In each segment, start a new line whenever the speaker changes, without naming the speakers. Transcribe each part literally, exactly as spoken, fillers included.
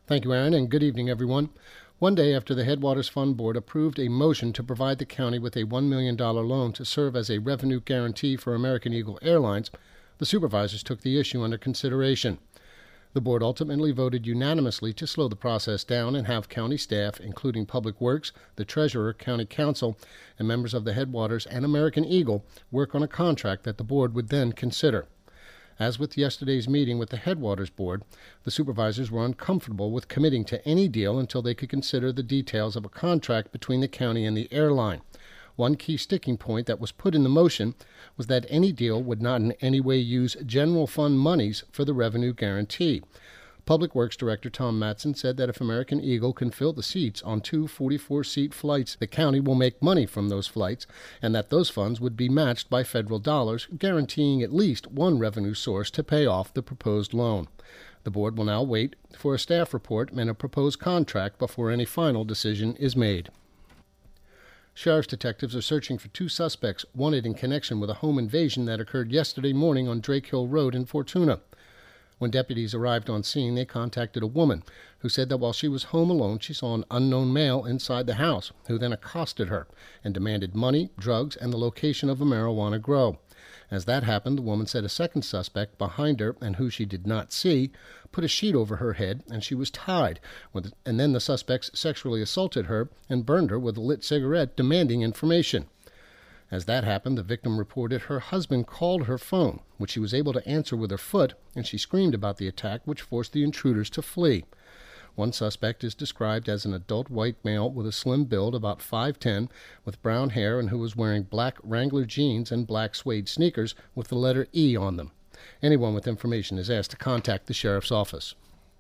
Thank you, Aaron, and good evening, everyone. One day after the Headwaters Fund Board approved a motion to provide the county with a one million dollars loan to serve as a revenue guarantee for American Eagle Airlines, the supervisors took the issue under consideration. The board ultimately voted unanimously to slow the process down and have county staff, including Public Works, the Treasurer, County Council, and members of the Headwaters and American Eagle, work on a contract that the board would then consider. As with yesterday's meeting with the Headwaters Board, the supervisors were uncomfortable with committing to any deal until they could consider the details of a contract between the county and the airline. One key sticking point that was put in the motion was that any deal would not in any way use general fund monies for the revenue guarantee. Public Works Director Tom Matson said that if American Eagle can fill the seats on two forty-four seat flights, the county will make money from those flights, and that those funds would be matched by federal dollars, guaranteeing at least one revenue source to pay off the proposed loan. The board will now wait for a staff report and a proposed contract before any final decision is made. Sheriff's detectives are searching for two suspects wanted in connection with a home invasion that occurred yesterday morning on Drake Hill Road in Fortuna. When deputies arrived on scene, they contacted a woman who said that while she was home alone, she saw an unknown male inside the house, who then accosted her and demanded money, drugs, and the location of a marijuana grow. As that happened, the woman said a second suspect behind her, and who she did not see, put a sheet over her head, and she was tied. And then the suspects sexually assaulted her and burned her with a lit cigarette, demanding information. As that happened, the victim reported her husband called her phone, which she was able to answer with her foot, and she screamed about the attack, which forced the intruders to flee. One suspect is described as an adult white male with a slim build, about five ten, with brown hair, and who was wearing black Wrangler jeans and black suede sneakers with the letter E on them. Anyone with information is asked to contact the sheriff's office.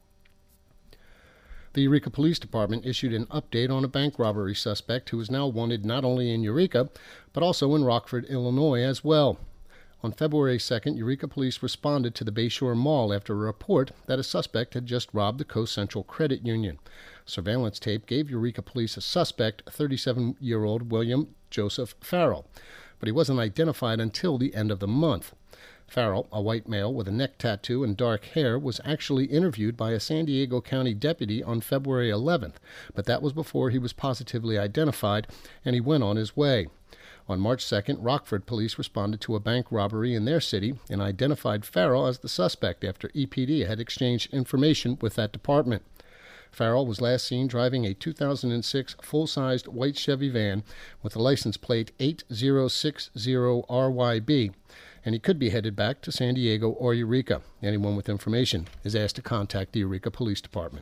The Eureka Police Department issued an update on a bank robbery suspect who is now wanted not only in Eureka, but also in Rockford, Illinois as well. On February second, Eureka Police responded to the Bayshore Mall after a report that a suspect had just robbed the Coast Central Credit Union. Surveillance tape gave Eureka Police a suspect, thirty-seven-year-old William Joseph Farrell, but he wasn't identified until the end of the month. Farrell, a white male with a neck tattoo and dark hair, was actually interviewed by a San Diego County deputy on February eleventh, but that was before he was positively identified, and he went on his way. On March second, Rockford police responded to a bank robbery in their city and identified Farrell as the suspect after E P D had exchanged information with that department. Farrell was last seen driving a two thousand six full-sized white Chevy van with the license plate eight zero six zero R Y B, and he could be headed back to San Diego or Eureka. Anyone with information is asked to contact the Eureka Police Department.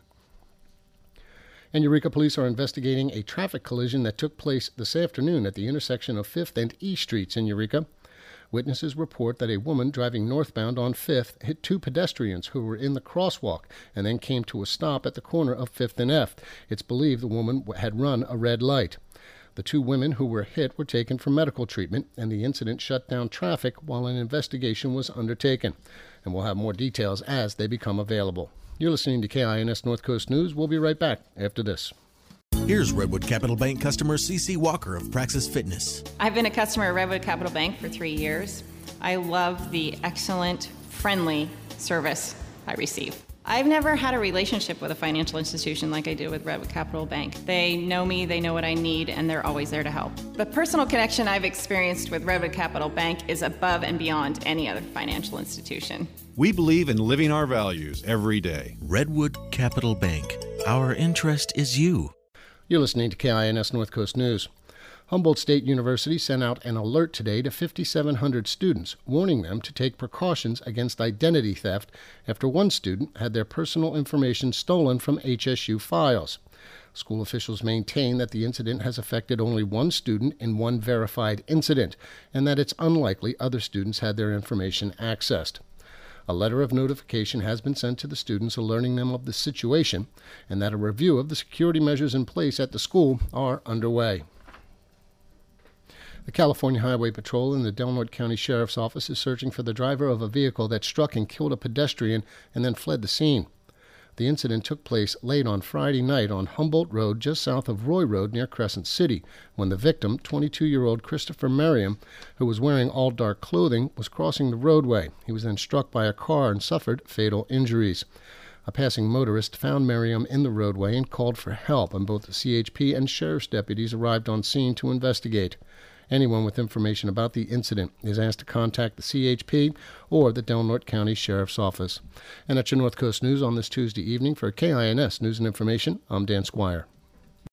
And Eureka Police are investigating a traffic collision that took place this afternoon at the intersection of fifth and E Streets in Eureka. Witnesses report that a woman driving northbound on fifth hit two pedestrians who were in the crosswalk and then came to a stop at the corner of fifth and F. It's believed the woman had run a red light. The two women who were hit were taken for medical treatment, and the incident shut down traffic while an investigation was undertaken. And we'll have more details as they become available. You're listening to K I N S North Coast News. We'll be right back after this.
Here's Redwood Capital Bank customer C C Walker of Praxis Fitness.
I've been a customer of Redwood Capital Bank for three years. I love the excellent, friendly service I receive. I've never had a relationship with a financial institution like I do with Redwood Capital Bank. They know me, they know what I need, and they're always there to help. The personal connection I've experienced with Redwood Capital Bank is above and beyond any other financial institution.
We believe in living our values every day.
Redwood Capital Bank. Our interest is you.
You're listening to K I N S North Coast News. Humboldt State University sent out an alert today to fifty-seven hundred students, warning them to take precautions against identity theft after one student had their personal information stolen from H S U files. School officials maintain that the incident has affected only one student in one verified incident, and that it's unlikely other students had their information accessed. A letter of notification has been sent to the students alerting them of the situation, and that a review of the security measures in place at the school are underway. The California Highway Patrol and the Del Norte County Sheriff's Office is searching for the driver of a vehicle that struck and killed a pedestrian and then fled the scene. The incident took place late on Friday night on Humboldt Road just south of Roy Road near Crescent City, when the victim, twenty-two-year-old Christopher Merriam, who was wearing all dark clothing, was crossing the roadway. He was then struck by a car and suffered fatal injuries. A passing motorist found Miriam in the roadway and called for help, and both the C H P and sheriff's deputies arrived on scene to investigate. Anyone with information about the incident is asked to contact the C H P or the Del Norte County Sheriff's Office. And that's your North Coast News on this Tuesday evening. For K I N S News and Information, I'm Dan Squire.